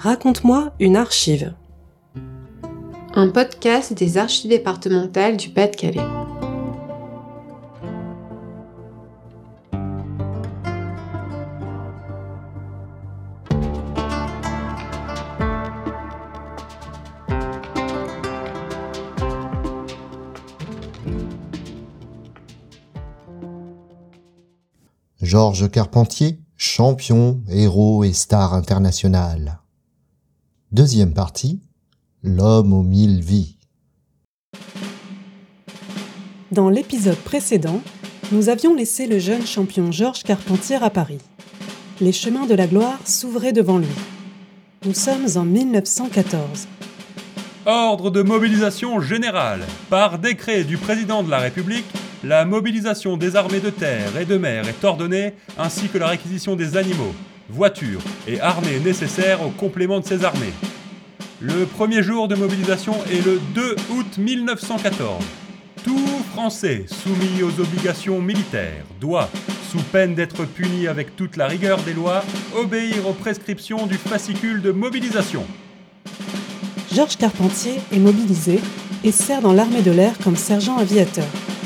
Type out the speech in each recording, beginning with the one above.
Raconte-moi une archive. Un podcast des archives départementales du Pas-de-Calais. Georges Carpentier, champion, héros et star international. Deuxième partie, l'homme aux 1000 vies. Dans l'épisode précédent, nous avions laissé le jeune champion Georges Carpentier à Paris. Les chemins de la gloire s'ouvraient devant lui. Nous sommes en 1914. Ordre de mobilisation générale. Par décret du président de la République, la mobilisation des armées de terre et de mer est ordonnée, ainsi que la réquisition des animaux, voitures et armées nécessaires au complément de ces armées. Le premier jour de mobilisation est le 2 août 1914. Tout Français soumis aux obligations militaires doit, sous peine d'être puni avec toute la rigueur des lois, obéir aux prescriptions du fascicule de mobilisation. Georges Carpentier est mobilisé et sert dans l'armée de l'air comme sergent aviateur.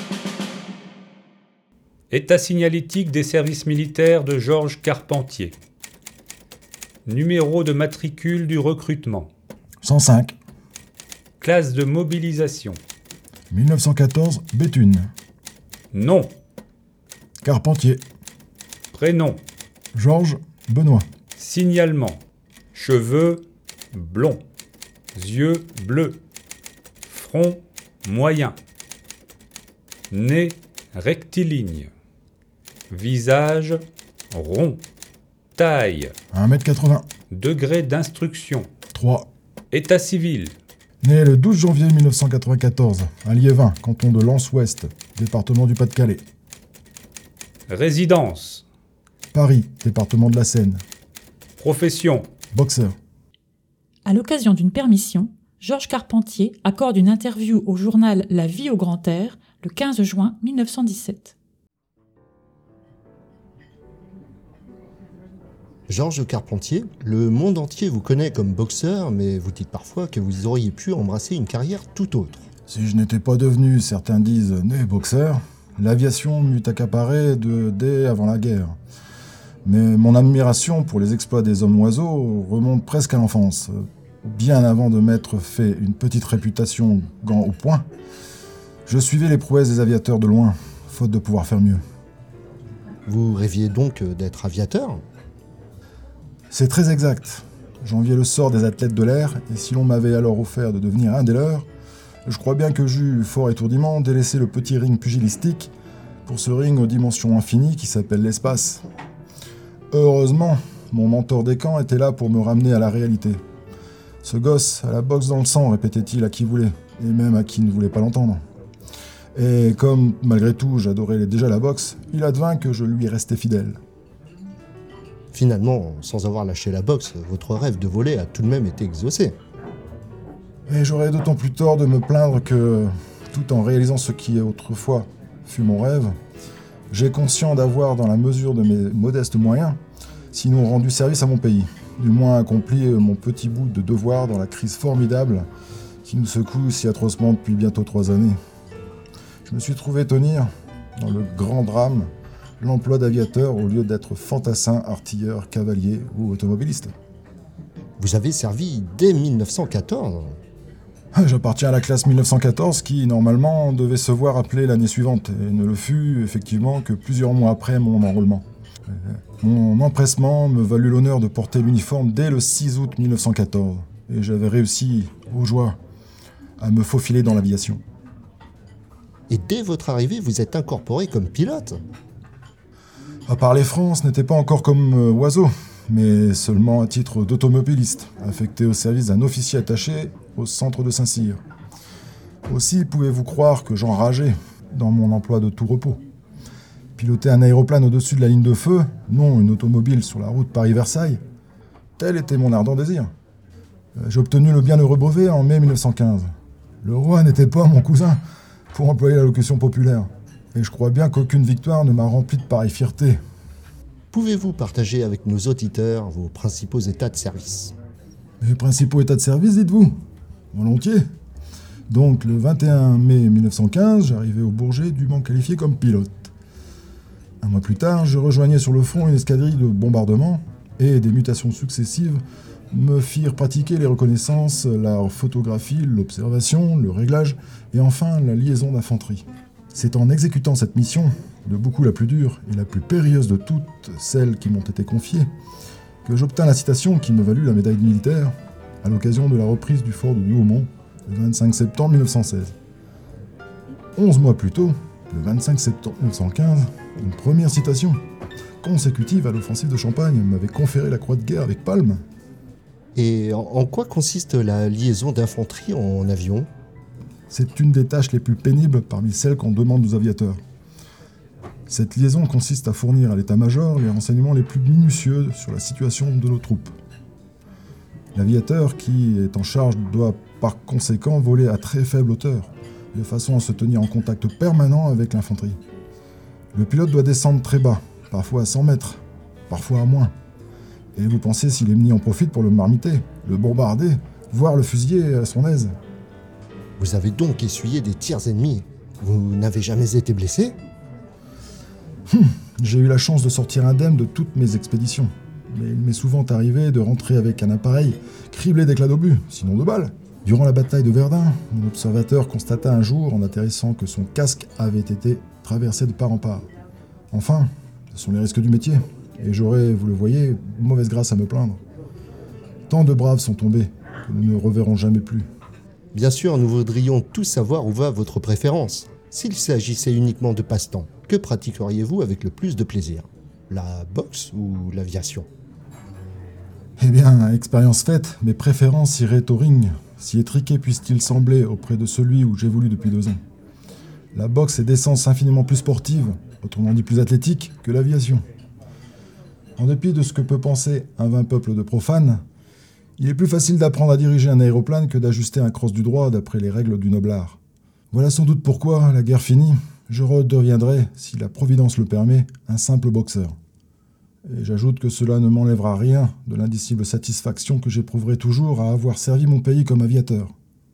État signalétique des services militaires de Georges Carpentier. Numéro de matricule du recrutement. 105. Classe de mobilisation. 1914, Béthune. Nom. Carpentier. Prénom. Georges Benoît. Signalement. Cheveux blonds. Yeux bleus. Front moyen. Nez rectiligne. Visage rond. Taille. 1m80. Degré d'instruction. 3. État civil. Né le 12 janvier 1994, à Liévin, canton de Lens-Ouest, département du Pas-de-Calais. Résidence. Paris, département de la Seine. Profession. Boxeur. À l'occasion d'une permission, Georges Carpentier accorde une interview au journal La Vie au Grand Air le 15 juin 1917. Georges Carpentier, le monde entier vous connaît comme boxeur, mais vous dites parfois que vous auriez pu embrasser une carrière tout autre. Si je n'étais pas devenu, certains disent, né boxeur, l'aviation m'eût accaparé dès avant la guerre. Mais mon admiration pour les exploits des hommes-oiseaux remonte presque à l'enfance. Bien avant de m'être fait une petite réputation gant au poing, je suivais les prouesses des aviateurs de loin, faute de pouvoir faire mieux. Vous rêviez donc d'être aviateur ? C'est très exact. J'enviais le sort des athlètes de l'air, et si l'on m'avait alors offert de devenir un des leurs, je crois bien que j'eus, fort étourdiment, délaissé le petit ring pugilistique pour ce ring aux dimensions infinies qui s'appelle l'espace. Heureusement, mon mentor des camps était là pour me ramener à la réalité. Ce gosse a la boxe dans le sang, répétait-il à qui voulait, et même à qui ne voulait pas l'entendre. Et comme, malgré tout, j'adorais déjà la boxe, il advint que je lui restais fidèle. Finalement, sans avoir lâché la boxe, votre rêve de voler a tout de même été exaucé. Et j'aurais d'autant plus tort de me plaindre que, tout en réalisant ce qui autrefois fut mon rêve, j'ai conscient d'avoir, dans la mesure de mes modestes moyens, sinon rendu service à mon pays, du moins accompli mon petit bout de devoir dans la crise formidable qui nous secoue si atrocement depuis bientôt 3 années. Je me suis trouvé tenir, dans le grand drame, l'emploi d'aviateur au lieu d'être fantassin, artilleur, cavalier ou automobiliste. Vous avez servi dès 1914 ? J'appartiens à la classe 1914 qui, normalement, devait se voir appeler l'année suivante et ne le fut, effectivement, que plusieurs mois après mon enrôlement. Mon empressement me valut l'honneur de porter l'uniforme dès le 6 août 1914 et j'avais réussi, aux joies, à me faufiler dans l'aviation. Et dès votre arrivée, vous êtes incorporé comme pilote ? À parler France n'était pas encore comme oiseau, mais seulement à titre d'automobiliste, affecté au service d'un officier attaché au centre de Saint-Cyr. Aussi pouvez-vous croire que j'enrageais dans mon emploi de tout repos. Piloter un aéroplane au-dessus de la ligne de feu, non une automobile sur la route Paris-Versailles, tel était mon ardent désir. J'ai obtenu le bienheureux brevet en mai 1915. Le roi n'était pas mon cousin, pour employer la locution populaire. Et je crois bien qu'aucune victoire ne m'a rempli de pareille fierté. Pouvez-vous partager avec nos auditeurs vos principaux états de service ? Mes principaux états de service, dites-vous ? Volontiers. Donc, le 21 mai 1915, j'arrivais au Bourget, dûment qualifié comme pilote. Un mois plus tard, je rejoignais sur le front une escadrille de bombardement et des mutations successives me firent pratiquer les reconnaissances, la photographie, l'observation, le réglage et enfin la liaison d'infanterie. C'est en exécutant cette mission, de beaucoup la plus dure et la plus périlleuse de toutes celles qui m'ont été confiées, que j'obtins la citation qui me valut la médaille militaire à l'occasion de la reprise du fort de Douaumont le 25 septembre 1916. 11 mois plus tôt, le 25 septembre 1915, une première citation consécutive à l'offensive de Champagne m'avait conféré la croix de guerre avec palme. Et en quoi consiste la liaison d'infanterie en avion ? C'est une des tâches les plus pénibles parmi celles qu'on demande aux aviateurs. Cette liaison consiste à fournir à l'état-major les renseignements les plus minutieux sur la situation de nos troupes. L'aviateur qui est en charge doit par conséquent voler à très faible hauteur, de façon à se tenir en contact permanent avec l'infanterie. Le pilote doit descendre très bas, parfois à 100 mètres, parfois à moins. Et vous pensez si l'ennemi en profite pour le marmiter, le bombarder, voire le fusiller à son aise. Vous avez donc essuyé des tirs ennemis. Vous n'avez jamais été blessé ? J'ai eu la chance de sortir indemne de toutes mes expéditions. Mais il m'est souvent arrivé de rentrer avec un appareil criblé d'éclats d'obus, sinon de balles. Durant la bataille de Verdun, mon observateur constata un jour, en atterrissant, que son casque avait été traversé de part en part. Enfin, ce sont les risques du métier, et j'aurais, vous le voyez, mauvaise grâce à me plaindre. Tant de braves sont tombés que nous ne reverrons jamais plus. Bien sûr, nous voudrions tous savoir où va votre préférence. S'il s'agissait uniquement de passe-temps, que pratiqueriez-vous avec le plus de plaisir ? La boxe ou l'aviation ? Eh bien, expérience faite, mes préférences iraient au ring, si étriqué puisse-t-il sembler auprès de celui où j'évolue depuis 2 ans. La boxe est d'essence infiniment plus sportive, autrement dit plus athlétique, que l'aviation. En dépit de ce que peut penser un vain peuple de profanes, il est plus facile d'apprendre à diriger un aéroplane que d'ajuster un crosse du droit d'après les règles du noble art. Voilà sans doute pourquoi, la guerre finie, je redeviendrai, si la Providence le permet, un simple boxeur. Et j'ajoute que cela ne m'enlèvera rien de l'indicible satisfaction que j'éprouverai toujours à avoir servi mon pays comme aviateur.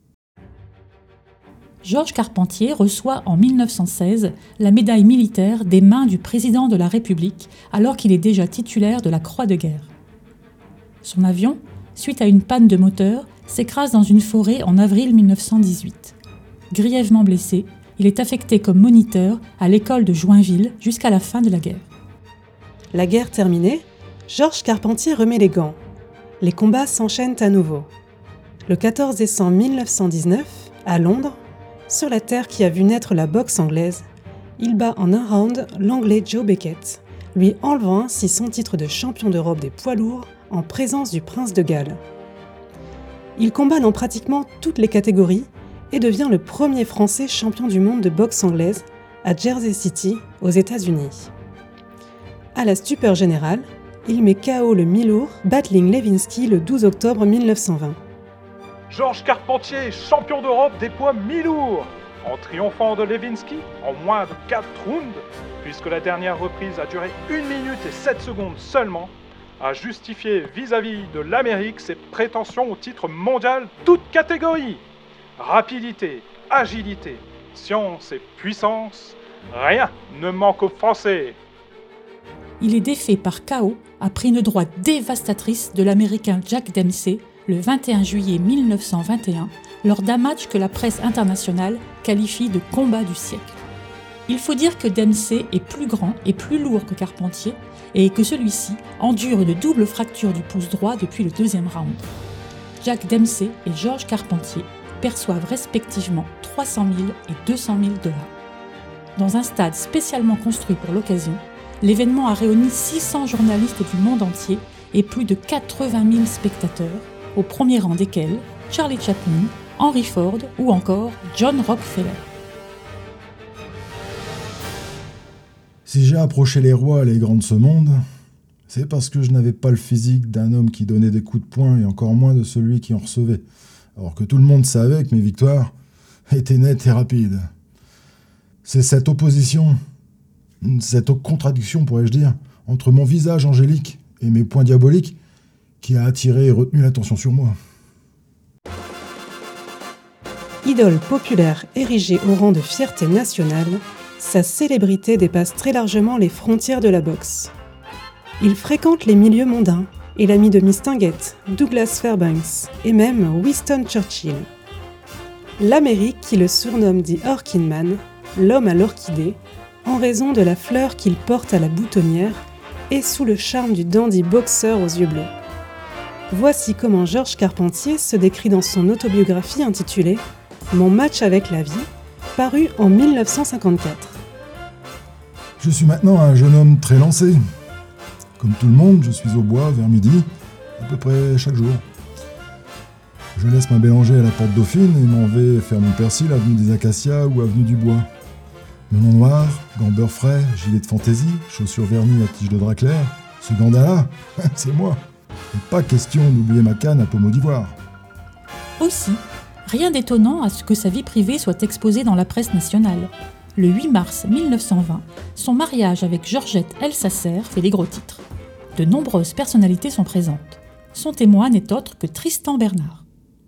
Georges Carpentier reçoit en 1916 la médaille militaire des mains du président de la République alors qu'il est déjà titulaire de la Croix de guerre. Son avion, suite à une panne de moteur, s'écrase dans une forêt en avril 1918. Grièvement blessé, il est affecté comme moniteur à l'école de Joinville jusqu'à la fin de la guerre. La guerre terminée, Georges Carpentier remet les gants. Les combats s'enchaînent à nouveau. Le 14 décembre 1919, à Londres, sur la terre qui a vu naître la boxe anglaise, il bat en un round l'Anglais Joe Beckett, lui enlevant ainsi son titre de champion d'Europe des poids lourds en présence du prince de Galles. Il combat dans pratiquement toutes les catégories et devient le premier Français champion du monde de boxe anglaise à Jersey City, aux États-Unis. À la stupeur générale, il met KO le mi-lourd Battling Lewinsky le 12 octobre 1920. Georges Carpentier, champion d'Europe des poids mi-lourds, en triomphant de Lewinsky en moins de 4 rounds, puisque la dernière reprise a duré 1 minute et 7 secondes seulement, a justifié vis-à-vis de l'Amérique ses prétentions au titre mondial toutes catégories. Rapidité, agilité, science et puissance, rien ne manque aux Français. Il est défait par KO après une droite dévastatrice de l'Américain Jack Dempsey le 21 juillet 1921 lors d'un match que la presse internationale qualifie de combat du siècle. Il faut dire que Dempsey est plus grand et plus lourd que Carpentier et que celui-ci endure une double fracture du pouce droit depuis le 2e round. Jack Dempsey et Georges Carpentier perçoivent respectivement 300 000 et 200 000 $. Dans un stade spécialement construit pour l'occasion, l'événement a réuni 600 journalistes du monde entier et plus de 80 000 spectateurs, au premier rang desquels Charlie Chaplin, Henry Ford ou encore John Rockefeller. Si j'ai approché les rois et les grands de ce monde, c'est parce que je n'avais pas le physique d'un homme qui donnait des coups de poing et encore moins de celui qui en recevait, alors que tout le monde savait que mes victoires étaient nettes et rapides. C'est cette opposition, cette contradiction pourrais-je dire, entre mon visage angélique et mes poings diaboliques qui a attiré et retenu l'attention sur moi. Idole populaire érigée au rang de fierté nationale, sa célébrité dépasse très largement les frontières de la boxe. Il fréquente les milieux mondains et l'ami de Miss Tinguette, Douglas Fairbanks et même Winston Churchill. L'Amérique qui le surnomme The Orchid Man, l'homme à l'orchidée, en raison de la fleur qu'il porte à la boutonnière et sous le charme du dandy boxeur aux yeux bleus. Voici comment Georges Carpentier se décrit dans son autobiographie intitulée « Mon match avec la vie », parue en 1954. Je suis maintenant un jeune homme très lancé. Comme tout le monde, je suis au bois vers midi, à peu près chaque jour. Je laisse ma bélangée à la porte Dauphine et m'en vais faire mon persil avenue des Acacias ou avenue du Bois. Melon noir, gants beurre frais, gilet de fantaisie, chaussures vernies à tige de drap clair. Ce ganda-là, c'est moi. Et pas question d'oublier ma canne à pommeau d'ivoire. Aussi, rien d'étonnant à ce que sa vie privée soit exposée dans la presse nationale. Le 8 mars 1920, son mariage avec Georgette Elsasser fait les gros titres. De nombreuses personnalités sont présentes. Son témoin n'est autre que Tristan Bernard.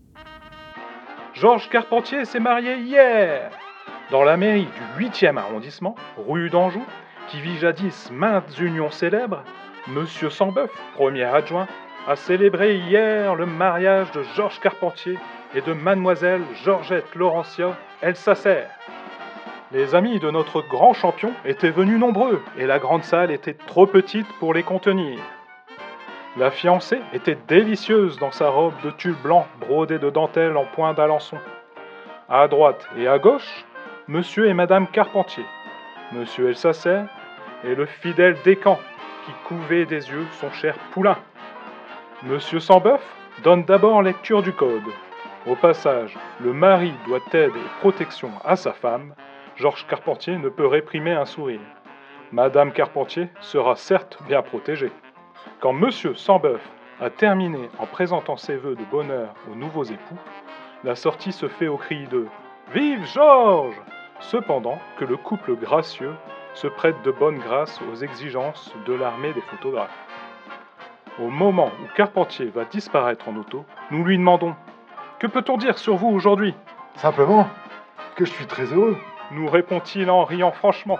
Georges Carpentier s'est marié hier dans la mairie du 8e arrondissement, rue d'Anjou, qui vit jadis maintes unions célèbres. Monsieur Sambeuf, premier adjoint, a célébré hier le mariage de Georges Carpentier et de mademoiselle Georgette Laurentia Elsasser. Les amis de notre grand champion étaient venus nombreux et la grande salle était trop petite pour les contenir. La fiancée était délicieuse dans sa robe de tulle blanc brodée de dentelle en point d'Alençon. À droite et à gauche, monsieur et madame Carpentier, monsieur Elsasser et le fidèle Descamps qui couvait des yeux son cher poulain. Monsieur Sambeuf donne d'abord lecture du code. Au passage, le mari doit aide et protection à sa femme. Georges Carpentier ne peut réprimer un sourire. Madame Carpentier sera certes bien protégée. Quand monsieur Sambeuf a terminé en présentant ses vœux de bonheur aux nouveaux époux, la sortie se fait au cri de « Vive Georges !» Cependant que le couple gracieux se prête de bonne grâce aux exigences de l'armée des photographes. Au moment où Carpentier va disparaître en auto, nous lui demandons « Que peut-on dire sur vous aujourd'hui ?» « Simplement que je suis très heureux. » nous répond-il en riant franchement.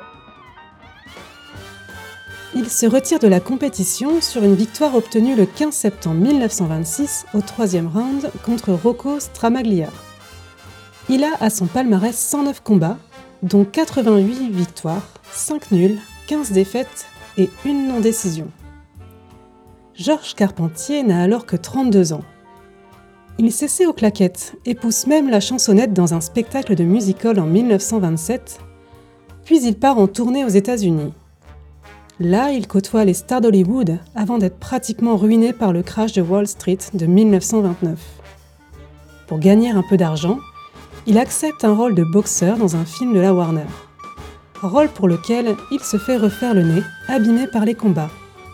Il se retire de la compétition sur une victoire obtenue le 15 septembre 1926 au 3e round contre Rocco Stramaglia. Il a à son palmarès 109 combats, dont 88 victoires, 5 nuls, 15 défaites et une non-décision. Georges Carpentier n'a alors que 32 ans. Il s'essaie aux claquettes et pousse même la chansonnette dans un spectacle de music-hall en 1927, puis il part en tournée aux États-Unis. Là, il côtoie les stars d'Hollywood avant d'être pratiquement ruiné par le crash de Wall Street de 1929. Pour gagner un peu d'argent, il accepte un rôle de boxeur dans un film de la Warner. Rôle pour lequel il se fait refaire le nez, abîmé par les combats.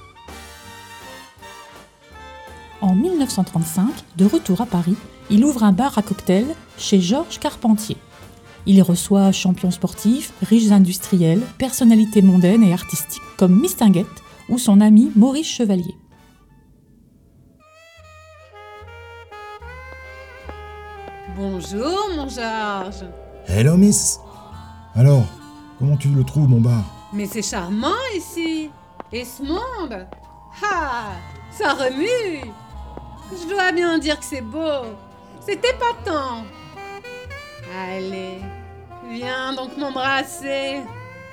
En 1935, de retour à Paris, il ouvre un bar à cocktails chez Georges Carpentier. Il y reçoit champions sportifs, riches industriels, personnalités mondaines et artistiques comme Miss Tinguette ou son ami Maurice Chevalier. Bonjour mon Georges. Hello Miss. Alors, comment tu le trouves mon bar? Mais c'est charmant ici. Et ce monde. Ah, ça remue. Je dois bien dire que c'est beau. C'est épatant. Allez, viens donc m'embrasser.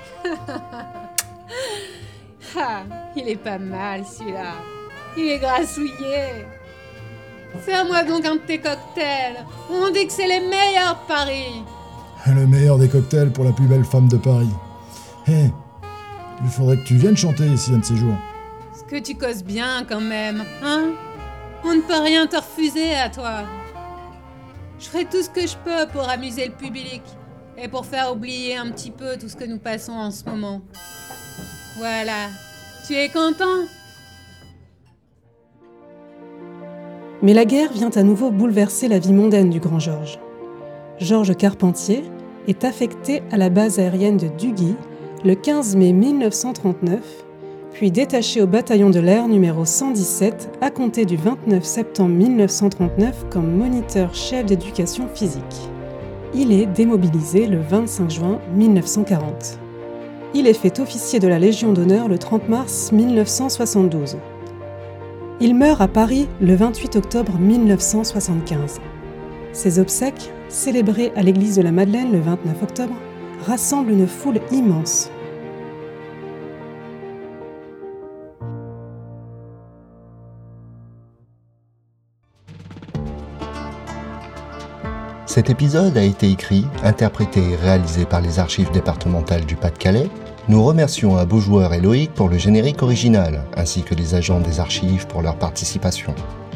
Ah, il est pas mal celui-là. Il est grassouillé. Fais-moi donc un de tes cocktails. On dit que c'est les meilleurs de Paris. Le meilleur des cocktails pour la plus belle femme de Paris. Hé, il faudrait que tu viennes chanter ici un de ces jours. Ce que tu causes bien quand même, hein? On ne peut rien te refuser à toi. Je ferai tout ce que je peux pour amuser le public et pour faire oublier un petit peu tout ce que nous passons en ce moment. Voilà. Tu es content? Mais la guerre vient à nouveau bouleverser la vie mondaine du grand Georges. Georges Carpentier est affecté à la base aérienne de Dugui le 15 mai 1939, puis détaché au bataillon de l'air numéro 117 à compter du 29 septembre 1939 comme moniteur chef d'éducation physique. Il est démobilisé le 25 juin 1940. Il est fait officier de la Légion d'honneur le 30 mars 1972. Il meurt à Paris le 28 octobre 1975. Ses obsèques, célébrées à l'église de la Madeleine le 29 octobre, rassemblent une foule immense. Cet épisode a été écrit, interprété et réalisé par les archives départementales du Pas-de-Calais. Nous remercions à Beaujoueur et Loïc pour le générique original, ainsi que les agents des archives pour leur participation.